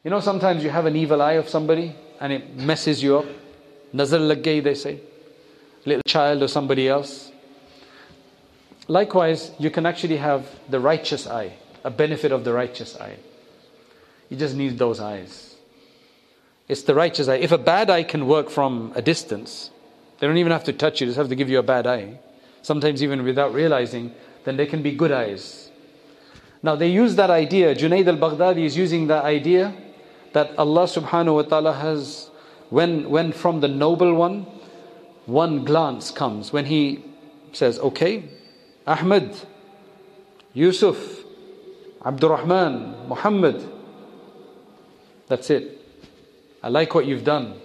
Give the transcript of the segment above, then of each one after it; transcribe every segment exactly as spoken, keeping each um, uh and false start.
You know, sometimes you have an evil eye of somebody and it messes you up. Nazar lag gayi, they say. Little child or somebody else. Likewise, you can actually have the righteous eye, a benefit of the righteous eye. You just need those eyes. It's the righteous eye. If a bad eye can work from a distance, they don't even have to touch you, they just have to give you a bad eye. Sometimes even without realizing, then they can be good eyes. Now they use that idea, Junaid al-Baghdadi is using that idea that Allah subhanahu wa ta'ala has, when, when from the noble one, one glance comes. When he says, okay, Ahmed, Yusuf, Abdurrahman, Muhammad, that's it. I like what you've done.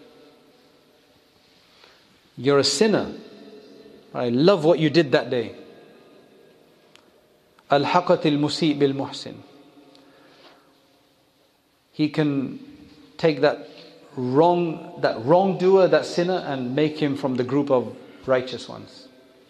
You're a sinner. I love what you did that day. Al-haqat al-musi' bil-muhsin. He can take that wrong, that wrongdoer, that sinner, and make him from the group of righteous ones.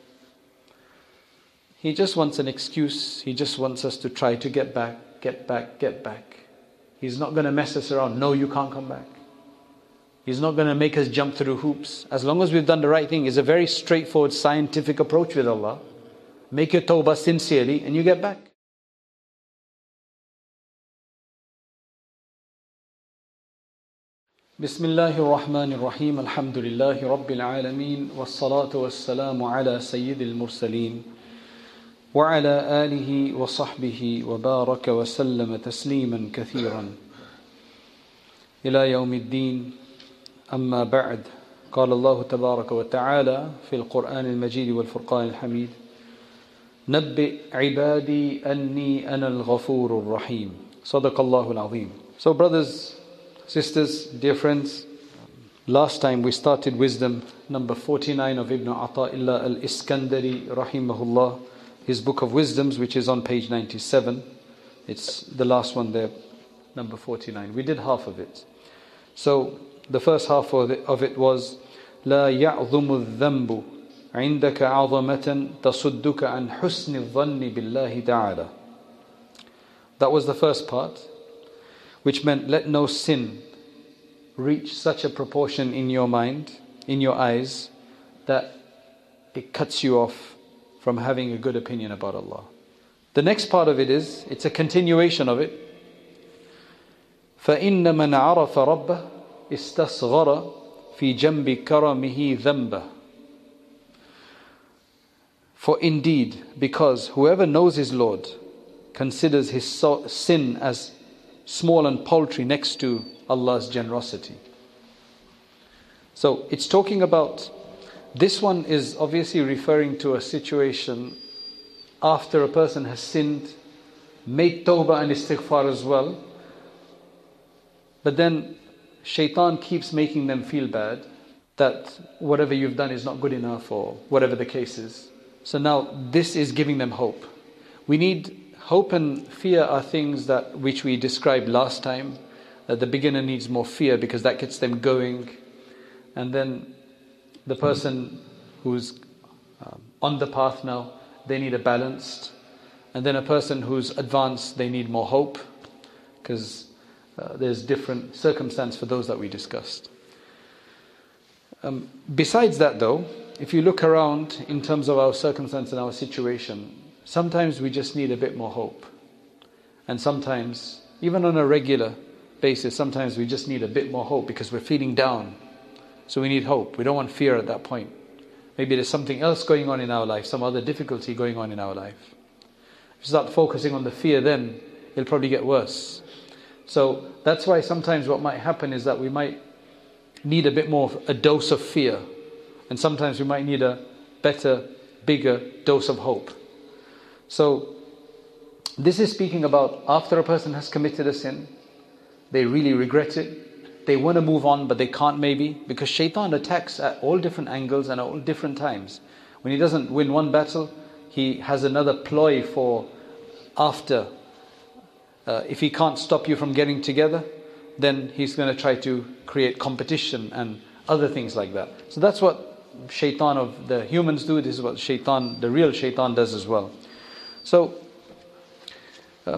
He just wants an excuse. He just wants us to try to get back, get back, get back. He's not going to mess us around. No, you can't come back. He's not going to make us jump through hoops. As long as we've done the right thing, it's a very straightforward scientific approach with Allah. Make your tawbah sincerely and you get back. Bismillahir Rahmanir Rahim. Alhamdulillahi Rabbil Alameen. Wassalatu wassalamu ala Sayyidil Mursaleen. وعلى آله وصحبه وبارك وسلم تسليما كثيرا إلى يوم الدين. أما بعد. قال الله تبارك وتعالى في القرآن المجيد والفرقان الحميد نبئ عبادي أني أنا الغفور الرحيم. صدق الله العظيم. So brothers, sisters, dear friends, last time we started wisdom number forty-nine of Ibn Ata'illah al-Iskandari rahimahullah, his book of wisdoms, which is on page ninety-seven. It's the last one there, number forty-nine. We did half of it. So the first half of it, of it was لا يعظم الذنب عندك عظمة تصدك عن حسن الظن بالله تعالى. That was the first part, which meant let no sin reach such a proportion in your mind, in your eyes, that it cuts you off from having a good opinion about Allah. The next part of it is, it's a continuation of it. فَإِنَّ مَنْ عَرَفَ رَبَّهُ اسْتَصْغَرَ فِي جَنْبِ كَرَمِهِ ذَنْبَهُ. For indeed, because whoever knows his Lord considers his so- sin as small and paltry next to Allah's generosity. So it's talking about, this one is obviously referring to a situation after a person has sinned, made tawbah and istighfar as well, but then shaitan keeps making them feel bad, that whatever you've done is not good enough or whatever the case is. So now this is giving them hope. We need hope, and fear are things that which we described last time, that the beginner needs more fear because that gets them going, and then the person who's um, on the path now, they need a balanced, and then a person who's advanced, they need more hope, because uh, there's different circumstance for those that we discussed. Um, besides that though, if you look around in terms of our circumstance and our situation, sometimes we just need a bit more hope. And sometimes, even on a regular basis, sometimes we just need a bit more hope because we're feeling down. So we need hope. We don't want fear at that point. Maybe there's something else going on in our life, some other difficulty going on in our life. If you start focusing on the fear, then it'll probably get worse. So that's why sometimes what might happen is that we might need a bit more, a dose of fear. And sometimes we might need a better, bigger dose of hope. So this is speaking about after a person has committed a sin, they really regret it, they want to move on but they can't maybe, because shaitan attacks at all different angles and at all different times. When he doesn't win one battle, he has another ploy for after. Uh, if he can't stop you from getting together, then he's going to try to create competition and other things like that. So that's what shaitan of the humans do. This is what shaitan, the real shaitan, does as well. So um,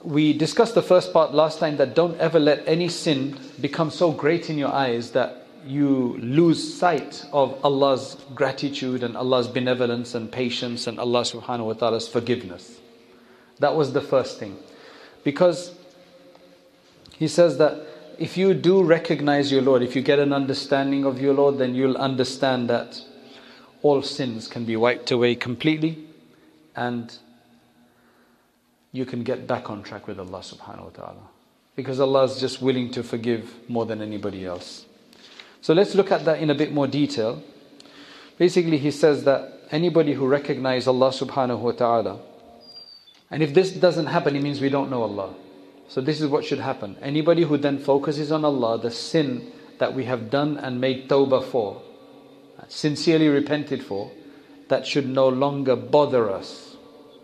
we discussed the first part last time, that don't ever let any sin become so great in your eyes that you lose sight of Allah's gratitude and Allah's benevolence and patience and Allah subhanahu wa ta'ala's forgiveness. That was the first thing. Because he says that if you do recognize your Lord, if you get an understanding of your Lord, then you'll understand that all sins can be wiped away completely and you can get back on track with Allah subhanahu wa ta'ala. Because Allah is just willing to forgive more than anybody else. So let's look at that in a bit more detail. Basically he says that anybody who recognizes Allah subhanahu wa ta'ala, and if this doesn't happen, it means we don't know Allah. So this is what should happen. Anybody who then focuses on Allah, the sin that we have done and made tawbah for, sincerely repented for, that should no longer bother us.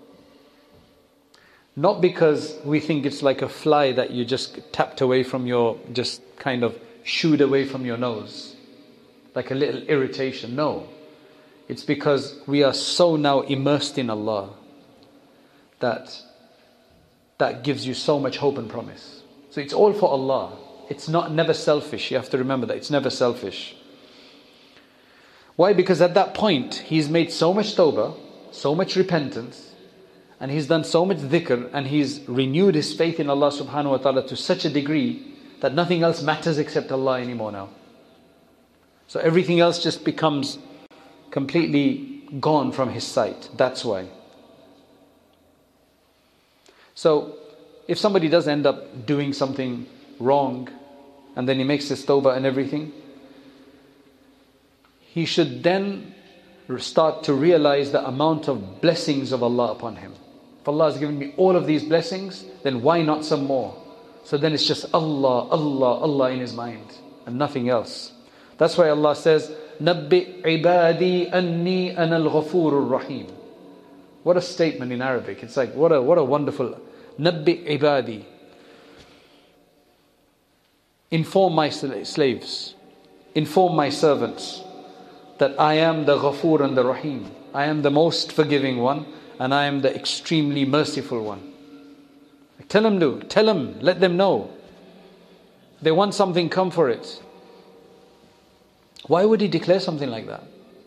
Not because we think it's like a fly that you just tapped away from your, just kind of shooed away from your nose, like a little irritation. No, it's because we are so now immersed in Allah that that gives you so much hope and promise. So it's all for Allah. It's not never selfish. You have to remember that it's never selfish. Why? Because at that point he's made so much tawbah, so much repentance, and he's done so much dhikr, and he's renewed his faith in Allah subhanahu wa ta'ala to such a degree that nothing else matters except Allah anymore now. So everything else just becomes completely gone from his sight. That's why. So if somebody does end up doing something wrong and then he makes his tawbah and everything, he should then start to realize the amount of blessings of Allah upon him. If Allah has given me all of these blessings, then why not some more? So then it's just Allah, Allah, Allah in his mind and nothing else. That's why Allah says, نَبِّئْ عِبَادِي أَنِّي أَنَا الْغَفُورُ الرَّحِيمُ. What a statement in Arabic. It's like, what a what a wonderful, نَبِّئْ عِبَادِي. Inform my slaves, inform my servants that I am the Ghafoor and the Rahim. I am the most forgiving one and I am the extremely merciful one. Tell them to, tell them, let them know. They want something, come for it. Why would he declare something like that?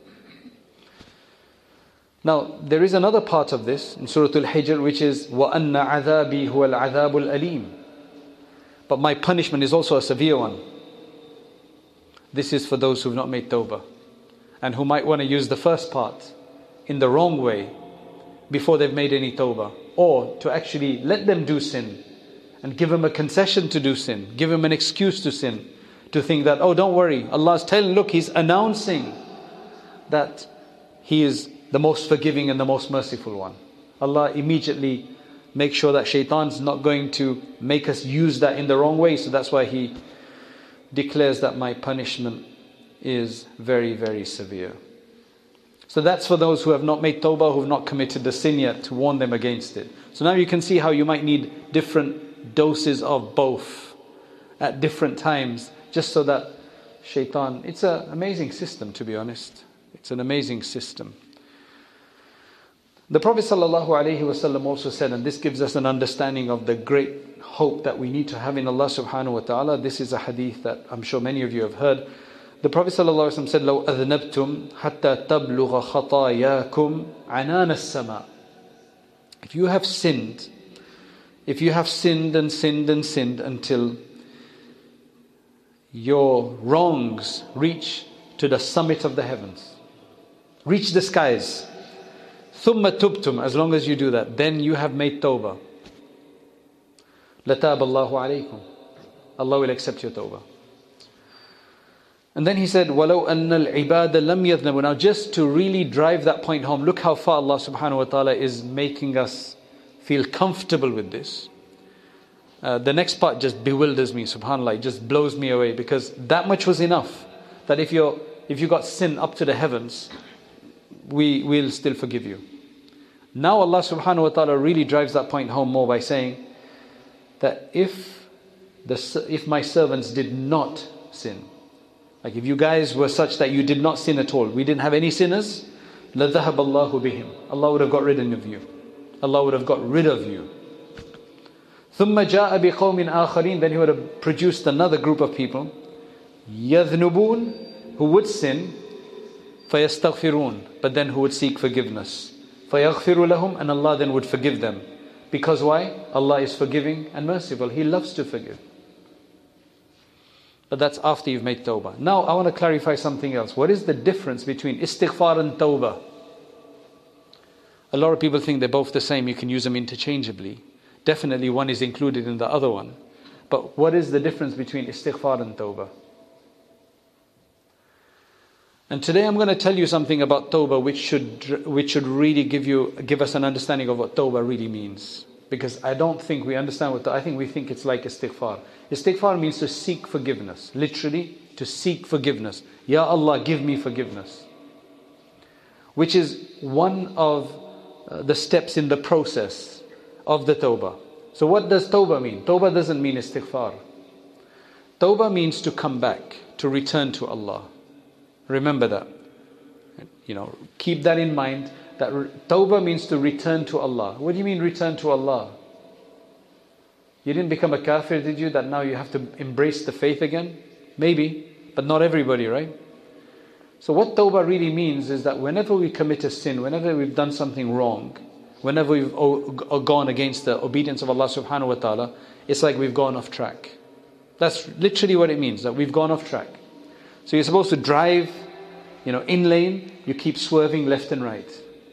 Now, there is another part of this in Surah Al-Hijr, which is وَأَنَّ عَذَابِي هُوَ الْعَذَابُ الْأَلِيمُ. But my punishment is also a severe one. This is for those who have not made tawbah and who might want to use the first part in the wrong way before they've made any tawbah, or to actually let them do sin and give them a concession to do sin, give them an excuse to sin, to think that, oh, don't worry, Allah's telling, look, He's announcing that He is the most forgiving and the most merciful one. Allah immediately makes sure that shaitan's not going to make us use that in the wrong way. So that's why He declares that my punishment is very, very severe. So that's for those who have not made tawbah, who have not committed the sin yet, to warn them against it. So now you can see how you might need different doses of both at different times, just so that shaitan, it's an amazing system, to be honest. It's an amazing system. The Prophet ﷺ also said, and this gives us an understanding of the great hope that we need to have in Allah subhanahu wa ta'ala. This is a hadith that I'm sure many of you have heard. The Prophet ﷺ said, لو أذنبتم حتى تبلغ خطاياكم عنان السماء. If you have sinned, if you have sinned and sinned and sinned until your wrongs reach to the summit of the heavens, reach the skies, ثم تبتم, as long as you do that, then you have made tawbah. لتاب الله عليكم. Allah will accept your tawbah. And then he said, وَلَوْ أَنَّ الْعِبَادَ لَمْ يَذْنَبُوا. Now just to really drive that point home, look how far Allah subhanahu wa ta'ala is making us feel comfortable with this. Uh, the next part just bewilders me, subhanAllah, it just blows me away, because that much was enough. That if you're, if you got sin up to the heavens, we will still forgive you. Now Allah subhanahu wa ta'ala really drives that point home more by saying that if, the, if my servants did not sin, like if you guys were such that you did not sin at all, we didn't have any sinners, لَذَهَبَ اللَّهُ بِهِمْ. Allah would have got rid of you. Allah would have got rid of you. ثُمَّ جَاءَ بِقَوْمٍ آخَرِينَ, then he would have produced another group of people, يَذْنُبُونَ, who would sin, فَيَسْتَغْفِرُونَ, but then who would seek forgiveness. فَيَغْفِرُ لَهُمْ, and Allah then would forgive them. Because why? Allah is forgiving and merciful. He loves to forgive. But that's after you've made tawbah. Now I want to clarify something else. What is the difference between istighfar and tawbah? A lot of people think they're both the same. You can use them interchangeably. Definitely one is included in the other one. But what is the difference between istighfar and tawbah? And today I'm going to tell you something about tawbah which should which should really give you give us an understanding of what tawbah really means. Because I don't think we understand what, I think we think it's like istighfar. Istighfar means to seek forgiveness. Literally, to seek forgiveness. Ya Allah, give me forgiveness. Which is one of uh, the steps in the process of the tawbah. So what does tawbah mean? Tawbah doesn't mean istighfar. Tawbah means to come back, to return to Allah. Remember that. You know, keep that in mind. That tawbah means to return to Allah. What do you mean return to Allah? You didn't become a kafir, did you? That now you have to embrace the faith again? Maybe, but not everybody, right? So what tawbah really means is that whenever we commit a sin, whenever we've done something wrong, whenever we've gone against the obedience of Allah subhanahu wa ta'ala, it's like we've gone off track. That's literally what it means, that we've gone off track. So you're supposed to drive, you know, in lane, you keep swerving left and right.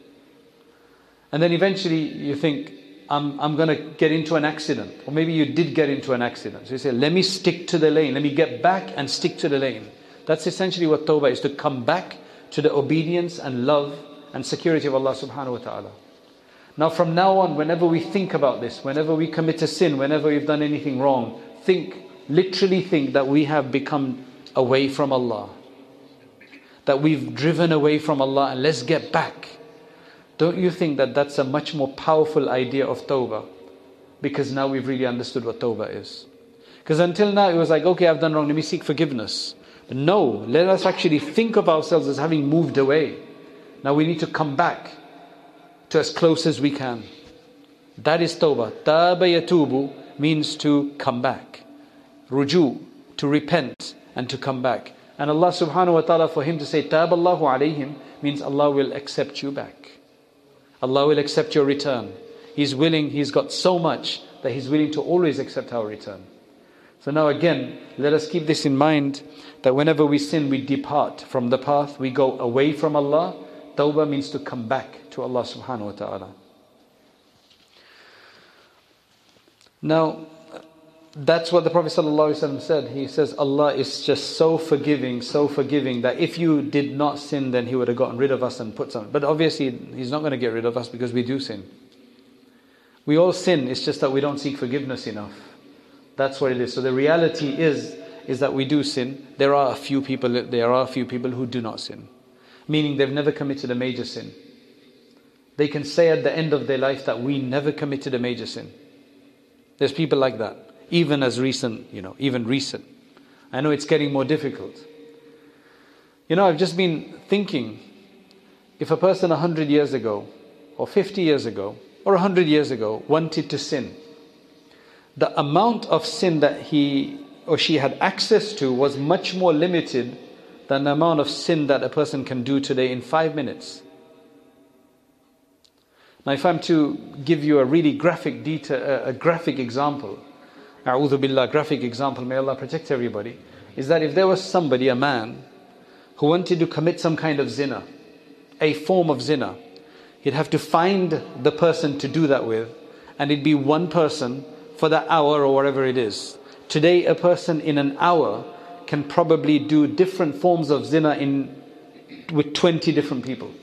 And then eventually you think, I'm, I'm going to get into an accident. Or maybe you did get into an accident. So you say, let me stick to the lane. Let me get back and stick to the lane. That's essentially what tawbah is, to come back to the obedience and love and security of Allah subhanahu wa ta'ala. Now from now on, whenever we think about this, whenever we commit a sin, whenever we've done anything wrong, think, literally think that we have become away from Allah. That we've driven away from Allah and let's get back. Don't you think that that's a much more powerful idea of tawbah? Because now we've really understood what tawbah is. Because until now it was like, okay, I've done wrong, let me seek forgiveness. But no, let us actually think of ourselves as having moved away. Now we need to come back to as close as we can. That is tawbah. Taba yatubu means to come back. Ruju, to repent and to come back. And Allah subhanahu wa ta'ala, for Him to say Taballahu alayhim, means Allah will accept you back. Allah will accept your return. He's willing, He's got so much that He's willing to always accept our return. So now again, let us keep this in mind, that whenever we sin, we depart from the path, we go away from Allah. Tawbah means to come back to Allah subhanahu wa ta'ala. Now, that's what the Prophet ﷺ said. He says, Allah is just so forgiving, so forgiving, that if you did not sin, then He would have gotten rid of us and put some. But obviously, He's not going to get rid of us because we do sin. We all sin, it's just that we don't seek forgiveness enough. That's what it is. So the reality is, is that we do sin. There are a few people, there are a few people who do not sin. Meaning they've never committed a major sin. They can say at the end of their life that we never committed a major sin. There's people like that. Even as recent, you know, even recent. I know it's getting more difficult. You know, I've just been thinking, if a person a hundred years ago, or fifty years ago, or a hundred years ago, wanted to sin, the amount of sin that he or she had access to was much more limited than the amount of sin that a person can do today in five minutes. Now, if I'm to give you a really graphic detail, a graphic example, A'udhu billah, graphic example, may Allah protect everybody, is that if there was somebody, a man, who wanted to commit some kind of zina, a form of zina, he'd have to find the person to do that with, and it'd be one person for that hour or whatever it is. Today, a person in an hour can probably do different forms of zina in with twenty different people.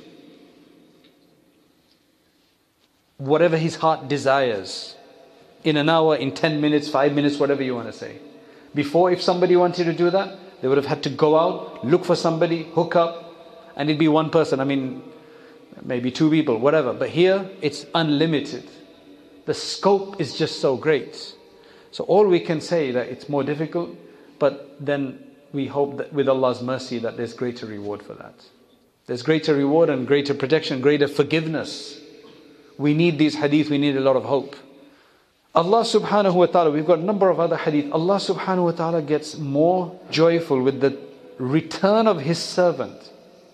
Whatever his heart desires. In an hour, in ten minutes, five minutes, whatever you want to say. Before, if somebody wanted to do that, they would have had to go out, look for somebody, hook up, and it'd be one person. I mean, maybe two people, whatever. But here, it's unlimited. The scope is just so great. So all we can say that it's more difficult, but then we hope that with Allah's mercy that there's greater reward for that. There's greater reward and greater protection, greater forgiveness. We need these hadith, we need a lot of hope. Allah subhanahu wa ta'ala, we've got a number of other hadith. Allah subhanahu wa ta'ala gets more joyful with the return of His servant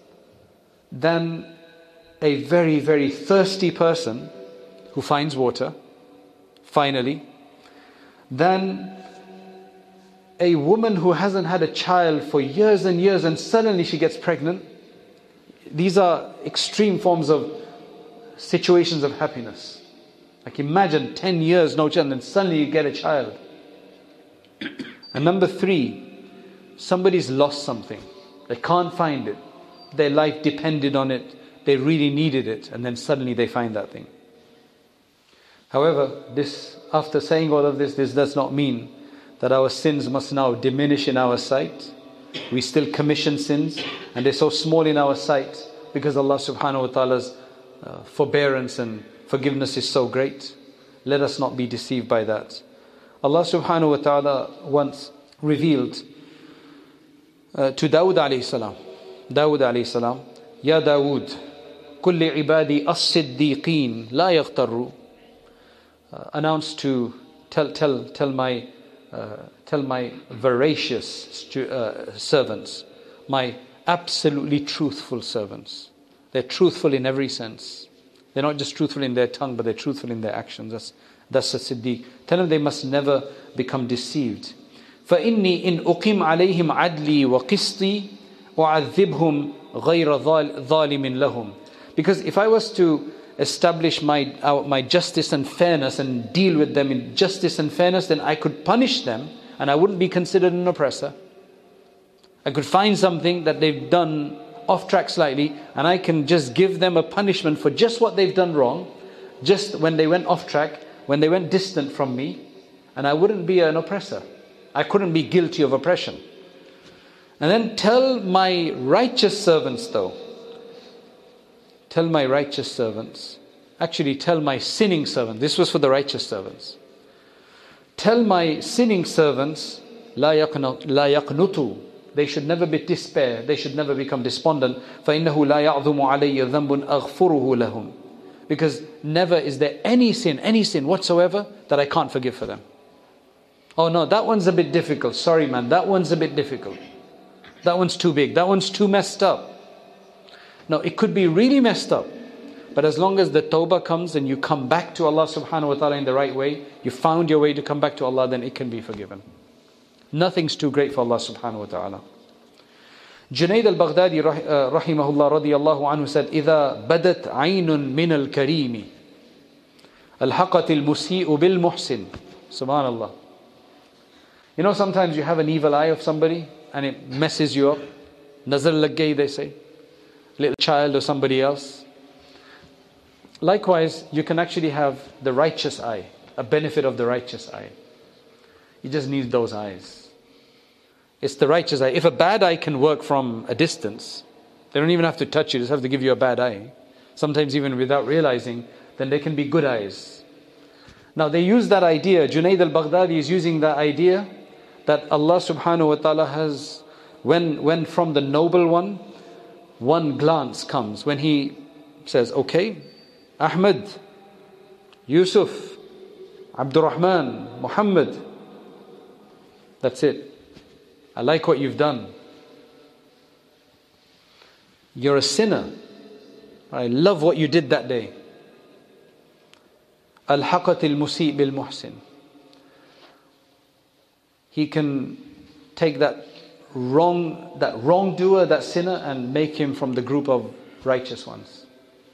than a very, very thirsty person who finds water, finally, than a woman who hasn't had a child for years and years and suddenly she gets pregnant. These are extreme forms of situations of happiness. Like imagine ten years no child and suddenly you get a child. And number three, somebody's lost something. They can't find it. Their life depended on it. They really needed it. And then suddenly they find that thing. However, this, after saying all of this, this does not mean that our sins must now diminish in our sight. We still commission sins and they're so small in our sight because Allah subhanahu wa ta'ala's uh, forbearance and forgiveness is so great. Let us not be deceived by that. Allah subhanahu wa ta'ala once revealed uh, to Dawood alayhi salam, Dawood alayhi salam, Ya Dawood, kulli ibadi as-siddiqeen la yaghtarru. Uh, announced to tell tell tell my uh, tell my veracious stu- uh, servants, my absolutely truthful servants. They're truthful in every sense. They're not just truthful in their tongue, but they're truthful in their actions. That's that's a siddiq. Tell them they must never become deceived. فَإِنِّي إِنْ أُقِمْ عَلَيْهِمْ عَدْلِي وَقِسْطِي وَعَذِّبْهُمْ غَيْرَ ظَالِمٍ لَهُمْ. Because if I was to establish my uh, my justice and fairness and deal with them in justice and fairness, then I could punish them and I wouldn't be considered an oppressor. I could find something that they've done off track slightly and I can just give them a punishment for just what they've done wrong, just when they went off track, when they went distant from me, and I wouldn't be an oppressor. I couldn't be guilty of oppression. And then tell my righteous servants though, tell my righteous servants, actually tell my sinning servants, this was for the righteous servants. Tell my sinning servants, la yaqnutu, they should never be despair, they should never become despondent. فَإِنَّهُ لَا يَعْظُمُ عَلَيَّ ذَنْبٌ أَغْفُرُهُ لَهُمْ. Because never is there any sin, any sin whatsoever that I can't forgive for them. Oh no, that one's a bit difficult. Sorry man, that one's a bit difficult. That one's too big, that one's too messed up. No, it could be really messed up. But as long as the tawbah comes and you come back to Allah subhanahu wa ta'ala in the right way, you found your way to come back to Allah, then it can be forgiven. Nothing's too great for Allah subhanahu wa ta'ala. Junayd al-Baghdadi rahimahullah radiyallahu anhu said, إِذَا بَدَتْ عَيْنٌ مِنَ الْكَرِيمِ الْحَقَتِ الْمُسِيءُ بِالْمُحْسِنِ. Subhanallah. You know, sometimes you have an evil eye of somebody and it messes you up. Nazar lag gayi, they say. Little child or somebody else. Likewise, you can actually have the righteous eye, a benefit of the righteous eye. You just need those eyes. It's the righteous eye. If a bad eye can work from a distance, they don't even have to touch you, just have to give you a bad eye. Sometimes even without realizing, then they can be good eyes. Now they use that idea, Junayd al-Baghdadi is using that idea that Allah subhanahu wa ta'ala has, when, when from the noble one, one glance comes, when He says, okay, Ahmed, Yusuf, Abdurrahman, Muhammad, that's it. I like what you've done. You're a sinner. I love what you did that day. Al-haqat al-musi' bil-muhsin. He can take that wrong, that wrongdoer, that sinner, and make him from the group of righteous ones.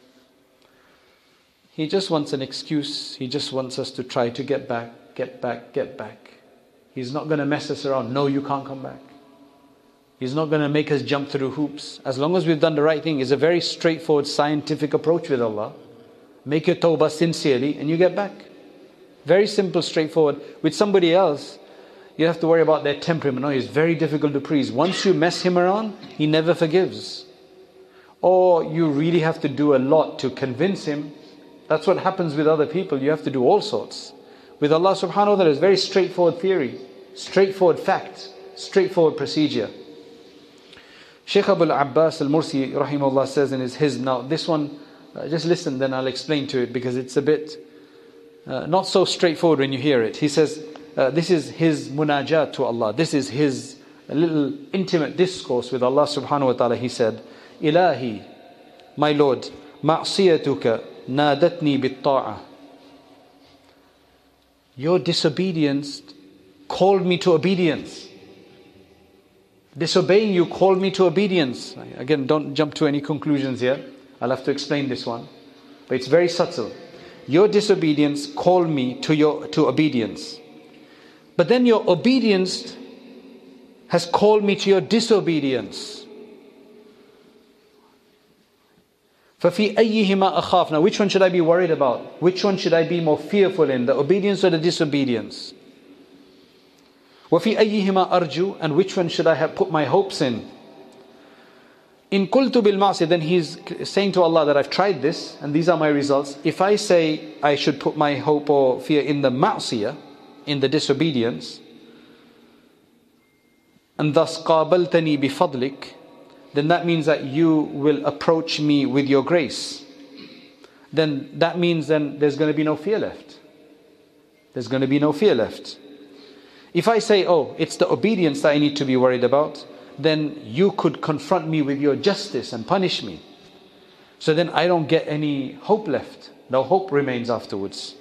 He just wants an excuse. He just wants us to try to get back, get back, get back. He's not going to mess us around. No, you can't come back. He's not going to make us jump through hoops. As long as we've done the right thing, it's a very straightforward scientific approach with Allah. Make your tawbah sincerely and you get back. Very simple, straightforward. With somebody else, you have to worry about their temperament. No, he's very difficult to please. Once you mess him around, he never forgives. Or you really have to do a lot to convince him. That's what happens with other people. You have to do all sorts. With Allah subhanahu wa ta'ala, it's very straightforward theory, straightforward fact, straightforward procedure. Shaykh Abu al-Abbas al-Mursi rahimahullah says in his hizb, now this one, uh, just listen, then I'll explain to it because it's a bit, uh, not so straightforward when you hear it. He says, uh, this is his munajat to Allah. This is his little intimate discourse with Allah subhanahu wa ta'ala. He said, Ilahi, my Lord, ma'siyatuka nadatni bit-ta'ah. Your disobedience called me to obedience. Disobeying you called me to obedience. Again, don't jump to any conclusions here. I'll have to explain this one. But it's very subtle. Your disobedience called me to your to obedience. But then your obedience has called me to your disobedience. فَفِي أَيِّهِمَا أَخَافْ. Now which one should I be worried about? Which one should I be more fearful in? The obedience or the disobedience? وَفِي أَيِّهِمَا أَرْجُو. And which one should I have put my hopes in? In قُلْتُ بِالْمَعْصِيَةِ. Then he's saying to Allah that I've tried this and these are my results. If I say I should put my hope or fear in the ma'siyah, in the disobedience, and thus قَابَلْتَنِي بِفَضْلِكَ, then that means that you will approach me with your grace. Then that means then there's going to be no fear left. There's going to be no fear left. If I say, oh, it's the obedience that I need to be worried about, then you could confront me with your justice and punish me. So then I don't get any hope left. No hope remains afterwards.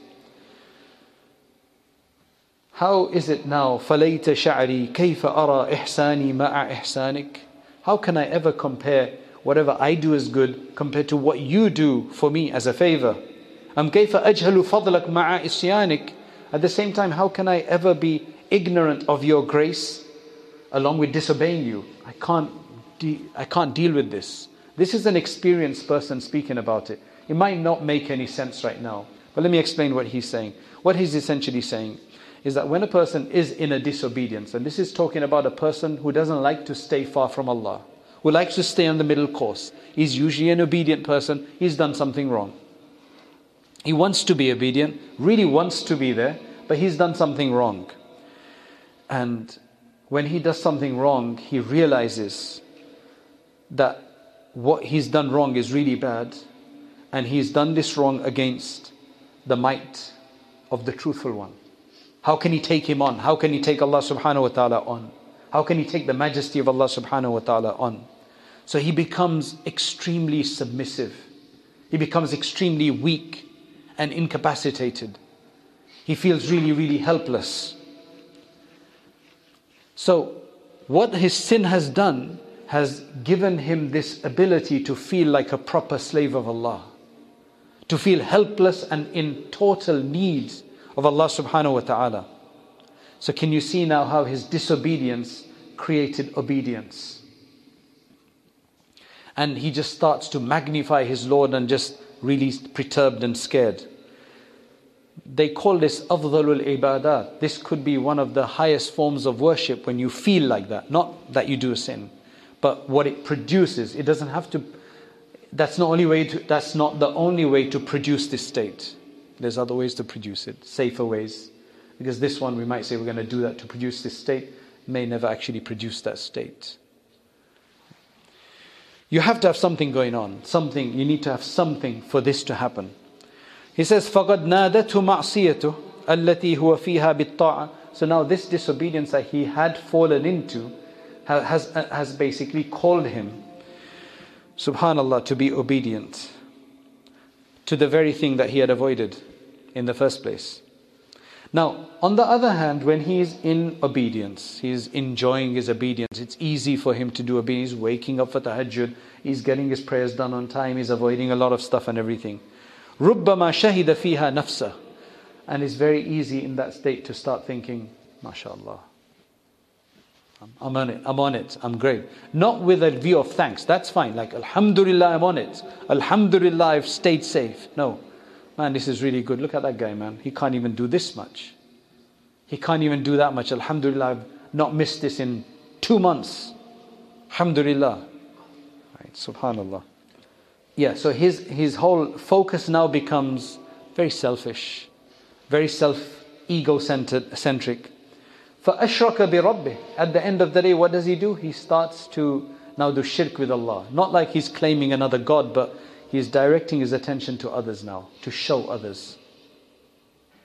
How is it now? فَلَيْتَ شَعْرِي كَيْفَ أَرَى إِحْسَانِي مَعَ إِحْسَانِكَ. How can I ever compare whatever I do as good compared to what you do for me as a favor? أَمْ كَيْفَ أَجْهَلُ فَضْلَكَ مَعَ إِسْيَانِكَ. At the same time, how can I ever be ignorant of your grace along with disobeying you? I can't, de- I can't deal with this. This is an experienced person speaking about it. It might not make any sense right now, but let me explain what he's saying. What he's essentially saying is that when a person is in a disobedience, and this is talking about a person who doesn't like to stay far from Allah, who likes to stay on the middle course. He's usually an obedient person. He's done something wrong. He wants to be obedient, really wants to be there, but he's done something wrong. And when he does something wrong, he realizes that what he's done wrong is really bad, and he's done this wrong against the might of the truthful one. How can he take him on? How can he take Allah subhanahu wa ta'ala on? How can he take the majesty of Allah subhanahu wa ta'ala on? So he becomes extremely submissive. He becomes extremely weak and incapacitated. He feels really, really helpless. So what his sin has done has given him this ability to feel like a proper slave of Allah, to feel helpless and in total need of Allah subhanahu wa ta'ala. So can you see now how his disobedience created obedience? And he just starts to magnify his Lord and just really perturbed and scared. They call this afdalul ibadat. This could be one of the highest forms of worship when you feel like that. Not that you do a sin, but what it produces. It doesn't have to, that's not only way to, that's not the only way to produce this state. There's other ways to produce it, safer ways. Because this one we might say we're going to do that to produce this state, may never actually produce that state. You have to have something going on. Something, you need to have something for this to happen. He says, فَقَدْ نَادَتْهُ مَعْصِيَتُهُ الَّتِي هُوَ فِيهَا بِالطَّاعَةِ. So now this disobedience that he had fallen into has, has basically called him, subhanallah, to be obedient to the very thing that he had avoided in the first place. Now, on the other hand, when he is in obedience, he is enjoying his obedience. It's easy for him to do obedience. He's waking up for tahajjud. He's getting his prayers done on time. He's avoiding a lot of stuff and everything. رُبَّمَا شَهِدَ فِيهَا نَفْسَهُ. And it's very easy in that state to start thinking, MashaAllah, I'm on it, I'm on it, I'm great. Not with a view of thanks, that's fine. Like, Alhamdulillah, I'm on it. Alhamdulillah, I've stayed safe. No. Man, this is really good. Look at that guy, man. He can't even do this much. He can't even do that much. Alhamdulillah, I've not missed this in two months. Alhamdulillah. Right, subhanallah. Yeah, so his, his whole focus now becomes very selfish, very self-ego-centered, centric. فَأَشْرَكَ بِرَبِّهِ. At the end of the day, what does he do? He starts to now do shirk with Allah. Not like he's claiming another God, but he's directing his attention to others now, to show others.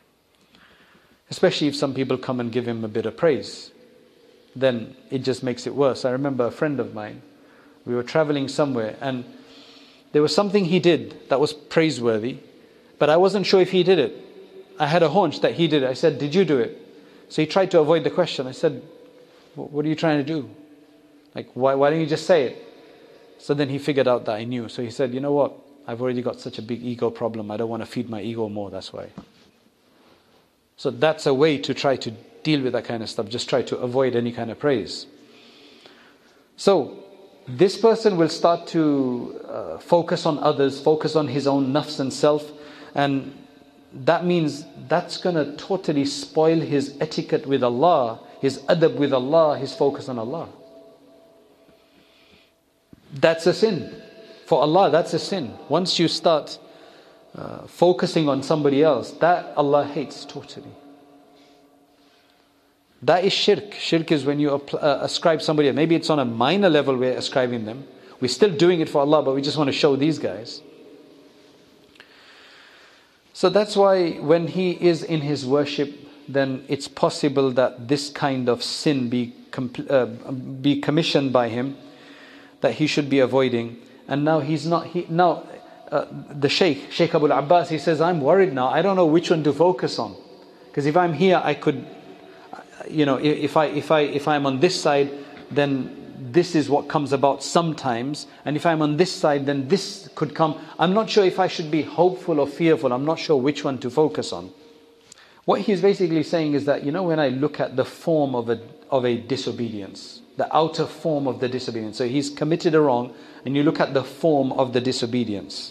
Especially if some people come and give him a bit of praise, then it just makes it worse. I remember a friend of mine, we were traveling somewhere and there was something he did that was praiseworthy, but I wasn't sure if he did it. I had a hunch that he did it. I said, did you do it? So he tried to avoid the question. I said, what are you trying to do? Like, why, why didn't you just say it? So then he figured out that I knew. So he said, you know what? I've already got such a big ego problem. I don't want to feed my ego more. That's why. So that's a way to try to deal with that kind of stuff. Just try to avoid any kind of praise. So this person will start to uh, focus on others, focus on his own nafs and self. And that means that's going to totally spoil his etiquette with Allah, his adab with Allah, his focus on Allah. That's a sin. For Allah, that's a sin. Once you start uh, focusing on somebody else, that Allah hates totally. That is shirk. Shirk is when you uh, ascribe somebody, maybe it's on a minor level we're ascribing them. We're still doing it for Allah, but we just want to show these guys. So that's why when he is in his worship, then it's possible that this kind of sin be, compl- uh, be commissioned by him, that he should be avoiding. And now he's not, he, now uh, the Shaykh, Shaykh Abul Abbas, he says, I'm worried now. I don't know which one to focus on. Because if I'm here, I could, you know, if, I, if, I, if I'm on this side, then this is what comes about sometimes. And if I'm on this side, then this could come. I'm not sure if I should be hopeful or fearful. I'm not sure which one to focus on. What he's basically saying is that, you know, when I look at the form of a, of a disobedience, the outer form of the disobedience. So he's committed a wrong, and you look at the form of the disobedience.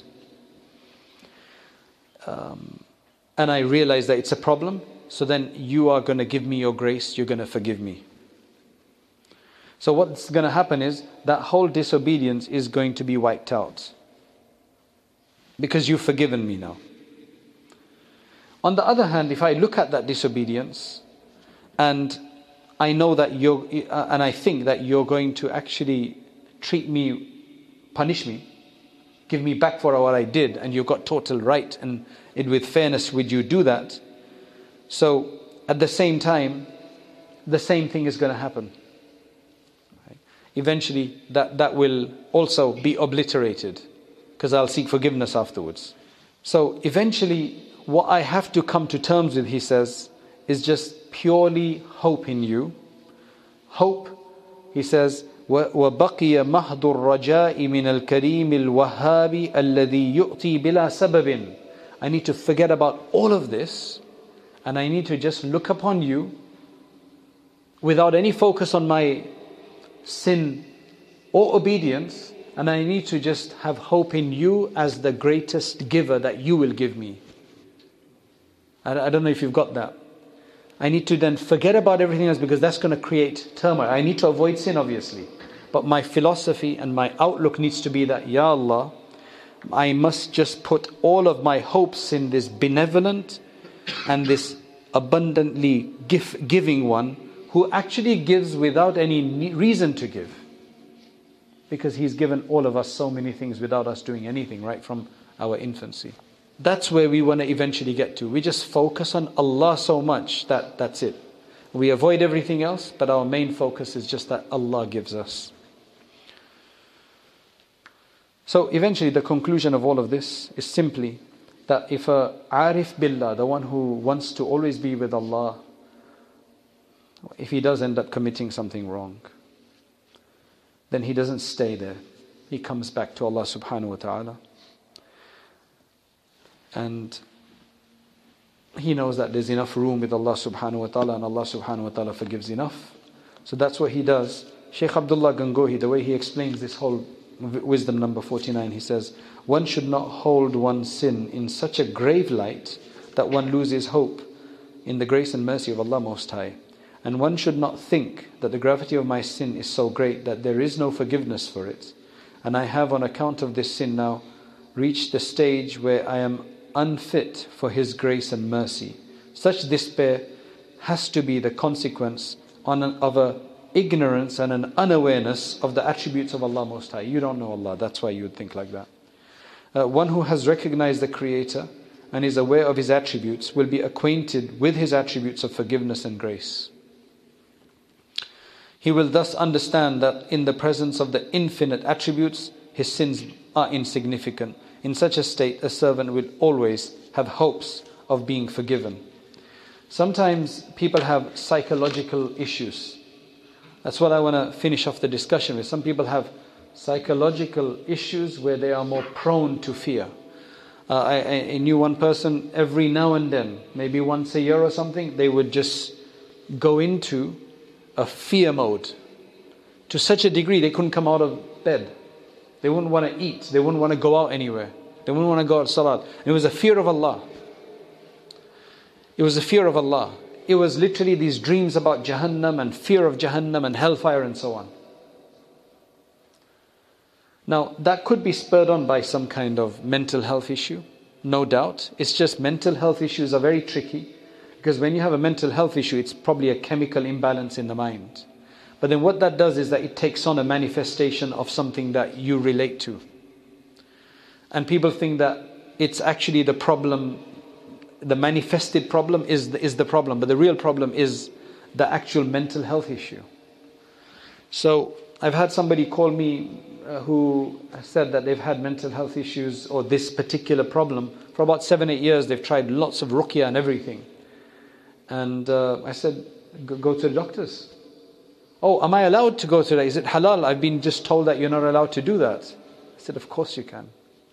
Um, and I realize that it's a problem, so then you are going to give me your grace, you're going to forgive me. So what's going to happen is that whole disobedience is going to be wiped out. Because you've forgiven me now. On the other hand, if I look at that disobedience and I know that you're, uh, and I think that you're going to actually treat me, punish me, give me back for what I did, and you've got total right, and it, with fairness would you do that? So at the same time, the same thing is going to happen. Right? Eventually, that, that will also be obliterated, because I'll seek forgiveness afterwards. So eventually, what I have to come to terms with, he says, is just purely hope in you. Hope, he says, وَبَقِيَ مَهْدُ الرَّجَاءِ مِنَ الْكَرِيمِ الْوَهَّابِ الَّذِي يُؤْتِي بِلَا سَبَبٍ. I need to forget about all of this, and I need to just look upon you without any focus on my sin or obedience, and I need to just have hope in you as the greatest giver that you will give me. I, I don't know if you've got that. I need to then forget about everything else, because that's going to create turmoil. I need to avoid sin, obviously. But my philosophy and my outlook needs to be that, Ya Allah, I must just put all of my hopes in this benevolent and this abundantly give, giving one, who actually gives without any reason to give. Because He's given all of us so many things without us doing anything, right from our infancy. That's where we want to eventually get to. We just focus on Allah so much that that's it. We avoid everything else, but our main focus is just that Allah gives us. So eventually the conclusion of all of this is simply that if a arif billah, the one who wants to always be with Allah, if he does end up committing something wrong, then he doesn't stay there. He comes back to Allah subhanahu wa ta'ala. And he knows that there's enough room with Allah subhanahu wa ta'ala, and Allah subhanahu wa ta'ala forgives enough. So that's what he does. Shaykh Abdullah Gangohi, the way he explains this whole wisdom number forty-nine, he says, one should not hold one's sin in such a grave light that one loses hope in the grace and mercy of Allah Most High. And one should not think that the gravity of my sin is so great that there is no forgiveness for it. And I have, on account of this sin now, reached the stage where I am unfit for His grace and mercy. Such despair has to be the consequence on an, of a ignorance and an unawareness of the attributes of Allah Most High. You don't know Allah, that's why you would think like that. Uh, one who has recognized the Creator and is aware of His attributes will be acquainted with His attributes of forgiveness and grace. He will thus understand that in the presence of the infinite attributes, his sins are insignificant. In such a state, a servant will always have hopes of being forgiven. Sometimes people have psychological issues. That's what I want to finish off the discussion with. Some people have psychological issues where they are more prone to fear. Uh, I, I knew one person, every now and then, maybe once a year or something, they would just go into a fear mode to such a degree they couldn't come out of bed. They wouldn't want to eat. They wouldn't want to go out anywhere. They wouldn't want to go out salat. And it was a fear of Allah. It was a fear of Allah. It was literally these dreams about Jahannam and fear of Jahannam and hellfire and so on. Now, that could be spurred on by some kind of mental health issue, no doubt. It's just mental health issues are very tricky, because when you have a mental health issue, it's probably a chemical imbalance in the mind. But then what that does is that it takes on a manifestation of something that you relate to. And people think that it's actually the problem, the manifested problem is the, is the problem, but the real problem is the actual mental health issue. So I've had somebody call me uh, who said that they've had mental health issues or this particular problem for about seven, eight years. They've tried lots of ruqya and everything. And uh, I said, go, go to the doctors. Oh, am I allowed to go to that? Is it halal? I've been just told that you're not allowed to do that. I said, of course you can.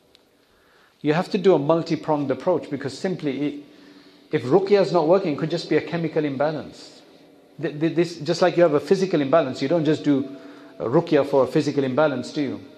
You have to do a multi-pronged approach, because simply, it, if ruqya is not working, it could just be a chemical imbalance. This, just like you have a physical imbalance, you don't just do a ruqya for a physical imbalance, do you?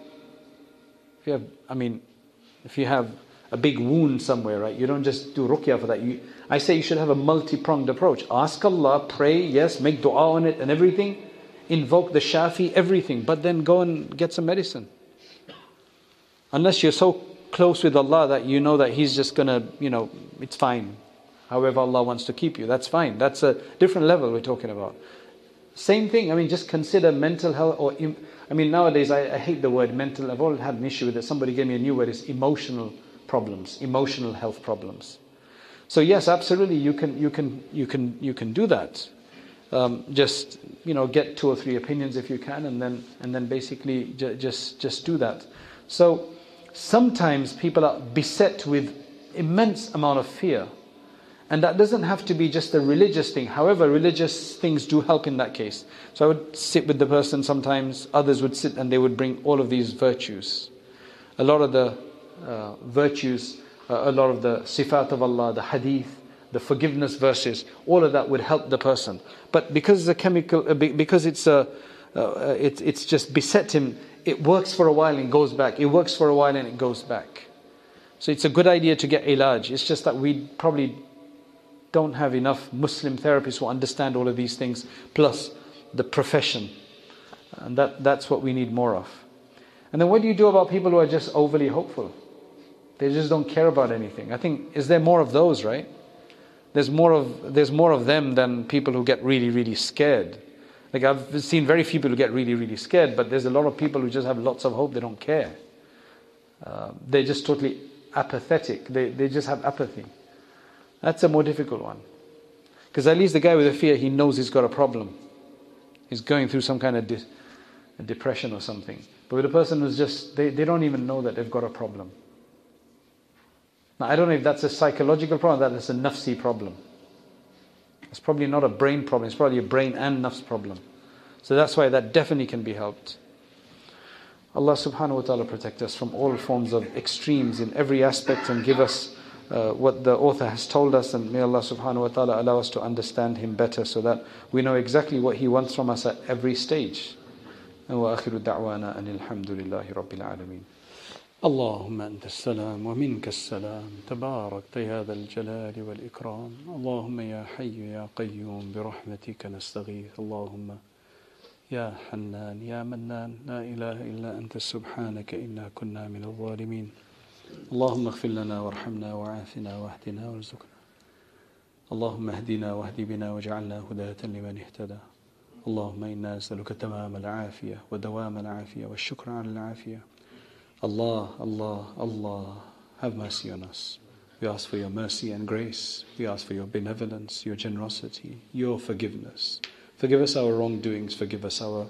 If you have, I mean, if you have a big wound somewhere, right? You don't just do ruqya for that. You, I say you should have a multi-pronged approach. Ask Allah, pray, yes, make dua on it and everything. Invoke the Shafi, everything. But then go and get some medicine. Unless you're so close with Allah that you know that He's just going to, you know, it's fine. However Allah wants to keep you, that's fine. That's a different level we're talking about. Same thing, I mean, just consider mental health, or, I mean, nowadays I, I hate the word mental. I've always had an issue with it. Somebody gave me a new word, it's emotional problems, emotional health problems. So yes, absolutely, you can, you can, you can, you can do that. Um, just, you know, get two or three opinions if you can, and then, and then basically j- just, just do that. So sometimes people are beset with immense amount of fear. And that doesn't have to be just a religious thing. However, religious things do help in that case. So I would sit with the person sometimes, others would sit and they would bring all of these virtues. A lot of the uh, virtues, uh, a lot of the sifat of Allah, the hadith, the forgiveness verses, all of that would help the person. But because it's a chemical, uh, because it's a, uh, it, it's just beset him, it works for a while and goes back. It works for a while and it goes back. So it's a good idea to get ilaj. It's just that we probably don't have enough Muslim therapists who understand all of these things, plus the profession. And that, that's what we need more of. And then what do you do about people who are just overly hopeful? They just don't care about anything. I think, is there more of those, right? There's more of, there's more of them than people who get really, really scared. Like I've seen very few people who get really, really scared, but there's a lot of people who just have lots of hope, they don't care. Uh, they're just totally apathetic. They, they just have apathy. That's a more difficult one. Because at least the guy with the fear, he knows he's got a problem. He's going through some kind of de- depression or something. But with a person who's just, they, they don't even know that they've got a problem. Now, I don't know if that's a psychological problem, that's a nafsi problem. It's probably not a brain problem, it's probably a brain and nafs problem. So that's why that definitely can be helped. Allah subhanahu wa ta'ala protect us from all forms of extremes in every aspect, and give us Uh, what the author has told us, and may Allah subhanahu wa ta'ala allow us to understand him better, so that we know exactly what he wants from us at every stage. And wa akhiru da'wana anil hamdulillahi rabbil alameen. اللهم أنت السلام ومنك السلام تباركت يا ذا الجلال والإكرام اللهم يا حي يا قيوم برحمتك نستغيث اللهم يا حنان يا منان لا إله إلا أنت سبحانك إنا كنا من الظالمين اللهم اغفر لنا وارحمنا وعافنا واهدنا وارزقنا اللهم اهدنا واهد بنا واجعلنا هداة لمن اهتدى اللهم إنا نسألك تمام العافية ودوام العافية والشكر على العافية Allah, Allah, Allah, have mercy on us. We ask for your mercy and grace. We ask for your benevolence, your generosity, your forgiveness. Forgive us our wrongdoings, forgive us our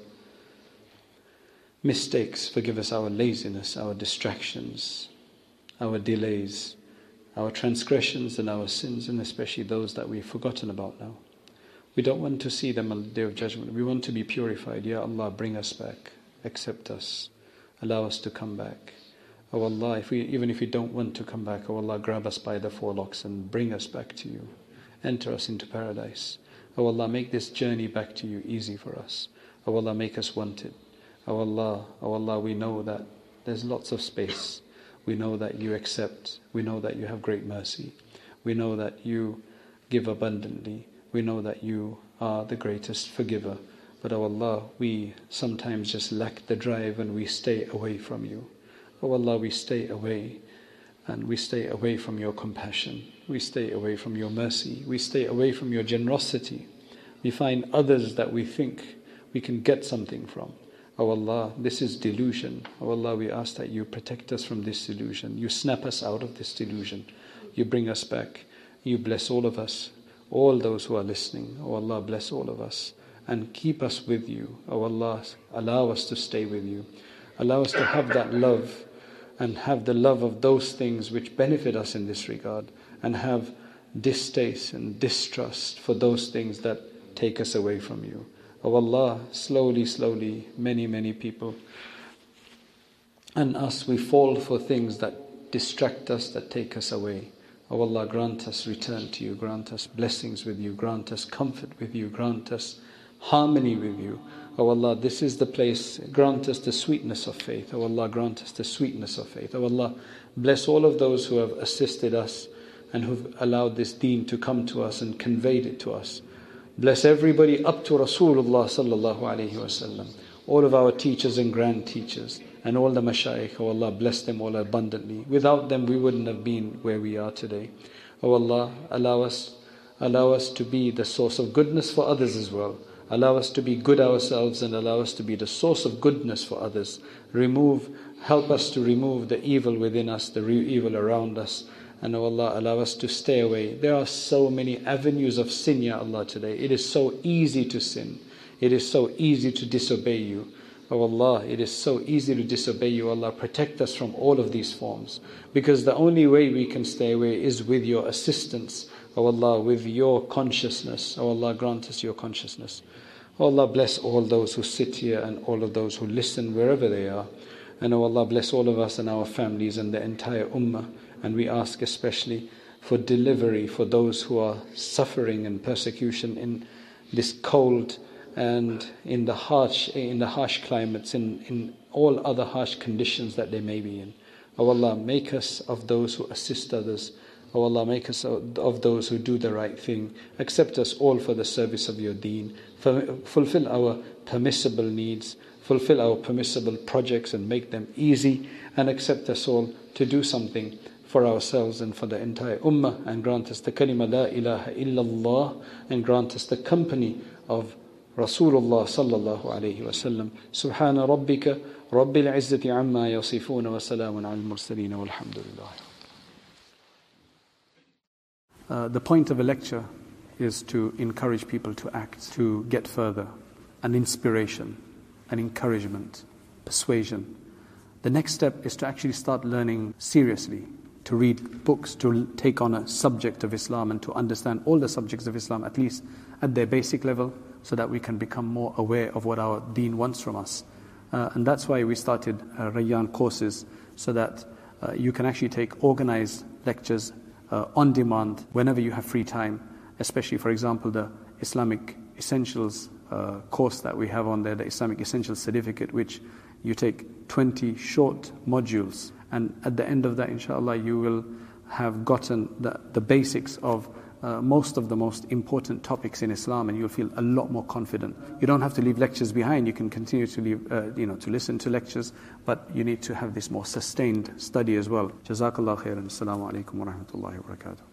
mistakes, forgive us our laziness, our distractions, our delays, our transgressions and our sins, and especially those that we've forgotten about now. We don't want to see them on the Day of Judgment. We want to be purified. Ya Allah, bring us back. Accept us. Allow us to come back. Oh Allah, if we, even if we don't want to come back, oh Allah, grab us by the forelocks and bring us back to you. Enter us into paradise. Oh Allah, make this journey back to you easy for us. Oh Allah, make us want it. Oh Allah, oh Allah, we know that there's lots of space. We know that you accept. We know that you have great mercy. We know that you give abundantly. We know that you are the greatest forgiver. But oh Allah, we sometimes just lack the drive and we stay away from you. Oh Allah, we stay away, and we stay away from your compassion. We stay away from your mercy. We stay away from your generosity. We find others that we think we can get something from. Oh Allah, this is delusion. Oh Allah, we ask that you protect us from this delusion. You snap us out of this delusion. You bring us back. You bless all of us, all those who are listening. Oh Allah, bless all of us and keep us with you. Oh Allah, allow us to stay with you. Allow us to have that love and have the love of those things which benefit us in this regard, and have distaste and distrust for those things that take us away from you. Oh Allah, slowly, slowly, many, many people and us, we fall for things that distract us, that take us away. Oh Allah, grant us return to you, grant us blessings with you, grant us comfort with you, grant us harmony with you. Oh Allah, this is the place. Grant us the sweetness of faith. Oh Allah, grant us the sweetness of faith. Oh Allah, bless all of those who have assisted us and who've allowed this deen to come to us and conveyed it to us. Bless everybody up to Rasulullah sallallahu alayhi wa sallam. All of our teachers and grand teachers and all the mashayikh. Oh Allah, bless them all abundantly. Without them we wouldn't have been where we are today. Oh Allah, allow us, allow us to be the source of goodness for others as well. Allow us to be good ourselves and allow us to be the source of goodness for others. Remove, help us to remove the evil within us, the evil around us. And oh Allah, allow us to stay away. There are so many avenues of sin, Ya Allah, today. It is so easy to sin. It is so easy to disobey you. Oh Allah, it is so easy to disobey you. Allah, protect us from all of these forms. Because the only way we can stay away is with your assistance. Oh Allah, with your consciousness. Oh Allah, grant us your consciousness. Oh Allah, bless all those who sit here and all of those who listen wherever they are. And oh Allah, bless all of us and our families and the entire ummah. And we ask especially for delivery for those who are suffering and persecution in this cold and in the harsh, in the harsh climates, in, in all other harsh conditions that they may be in. Oh Allah, make us of those who assist others. Oh Allah, make us of those who do the right thing. Accept us all for the service of your deen. Fulfill our permissible needs. Fulfill our permissible projects and make them easy. And accept us all to do something for ourselves and for the entire ummah. And grant us the kalima la ilaha illallah. And grant us the company of Rasulullah sallallahu alayhi wa sallam. Subhana rabbika rabbil izzati amma yasifuna wa salamun al mursaleen walhamdulillah. Uh, the point of a lecture is to encourage people to act, to get further, an inspiration, an encouragement, persuasion. The next step is to actually start learning seriously, to read books, to take on a subject of Islam and to understand all the subjects of Islam, at least at their basic level, so that we can become more aware of what our deen wants from us. Uh, and that's why we started uh, Rayyan courses, so that uh, you can actually take organized lectures Uh, on demand, whenever you have free time, especially, for example, the Islamic Essentials uh, course that we have on there, the Islamic Essentials Certificate, which you take twenty short modules, and at the end of that, inshallah, you will have gotten the, the basics of uh, most of the most important topics in Islam, and you'll feel a lot more confident. You don't have to leave lectures behind. You can continue to leave, uh, you know, to listen to lectures, but you need to have this more sustained study as well. Jazakallah khairan. Assalamu alaikum wa rahmatullahi wa barakatuh.